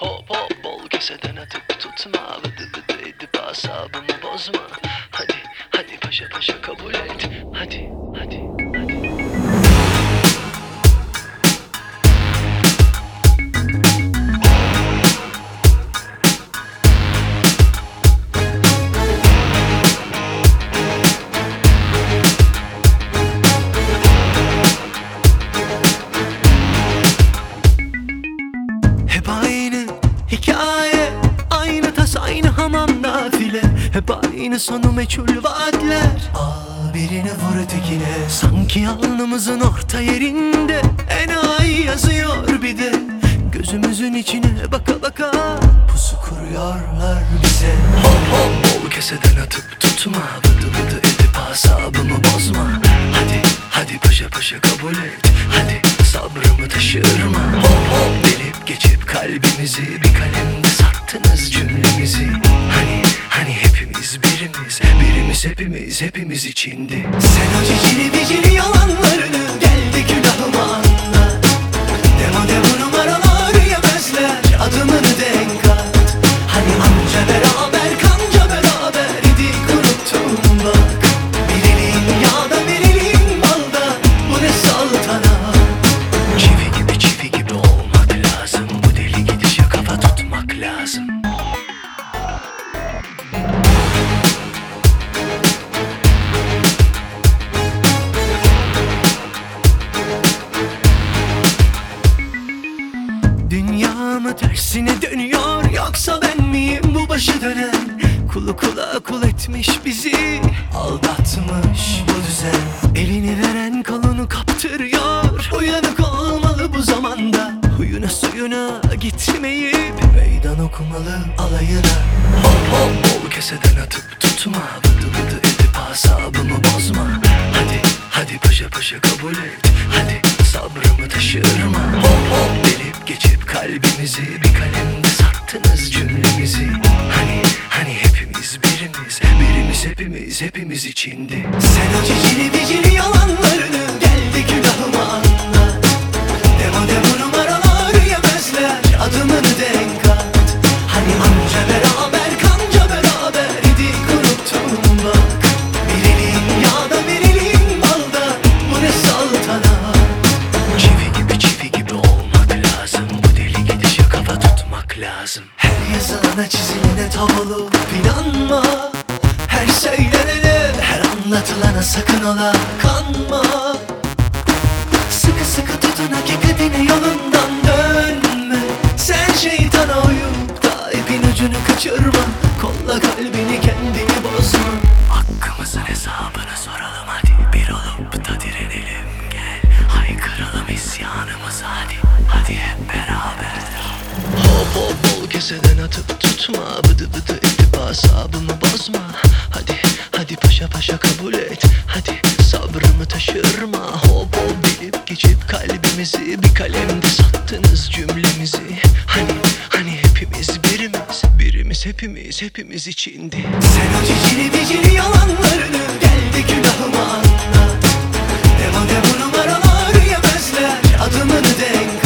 Hop hop bol keseden atıp tutma, vıdı vıdı edip asabımı bozma. Hadi hadi paşa paşa kabul et. Hadi hadi hadi. Hep aynı hikaye, aynı tas aynı hamam nafile. Hep aynı sonu meçhul vaatler. Birini vur ötekine. Sanki alnımızın orta yerinde enayi yazıyor bir de. Gözümüzün içine baka baka pusu kuruyorlar bize. Hop hop bol keseden atıp tutma, vıdı vıdı edip asabımı bozma. Hadi hadi paşa paşa kabul et. Hadi sabrımı taşırma. Hop hop delip geçip kalbimizi bir kalemde sattınız cümlemizi. Hani hepimiz birimiz, birimiz hepimiz, hepimiz içindi. Sen o cicili bicili yalanlarını geldi külahıma anlat. Demo numaralar yemezler, adımını denk at. Hani anca beraber kanca beraber idik unuttum bak. Bir elin yağda bir elin balda, bu ne saltanat. Çivi gibi olmak lazım. Bu deli gidişe kafa tutmak lazım. Dünya mı tersine dönüyor, yoksa ben miyim bu başı dönen? Kulu kula kul etmiş bizi, aldatmış bu düzen. Elini veren kolunu kaptırıyor, uyanık olmalı bu zamanda. Huyuna suyuna gitmeyip meydan okumalı alayına. Hop hop bol keseden atıp tutma, vıdı vıdı edip asabımı bozma. Hadi hadi paşa paşa kabul et. Hadi sabrımı taşırma. Hop hop delip geçip kalbimizi bir kalemde sattınız cümlemizi. Hani hepimiz birimiz, birimiz hepimiz, hepimiz içindi. Sen o cicili bicili yalanlarını geldi külahıma anlat. Demo numaralar yemezler, adımını denk at. Hani anca beraber kanca beraber idik unuttum bak. Bir elin yağda bir elin balda, bu ne saltanat. Çivi gibi olmak lazım. Bu deli gidişe kafa tutmak lazım. Her yazılana çizilene tavalu inanma. Her söylenene, her anlatılana sakın ola kanma. Sıkı sıkı tutun hakikatini, yolundan dönme. Sen şeytana uyup da ipin ucunu kaçırma. Kolla kalbini, kendini bozma. Hakkımızın hesabını soralım hadi. Bir olup da direnelim gel. Haykıralım isyanımızı hadi. Hadi hep beraber. Hop hop bol keseden atıp tutma, vıdı vıdı edip asabımı bozma. Hadi hadi paşa paşa kabul et. Hadi sabrımı taşırma. Hop hop delip geçip kalbimizi bir kalemde sattınız cümlemizi. Hani hepimiz birimiz, birimiz hepimiz, hepimiz içindi. Sen o cicili bicili yalanlarını geldi külahıma anlat. Demo numaralar yemezler, adımını denk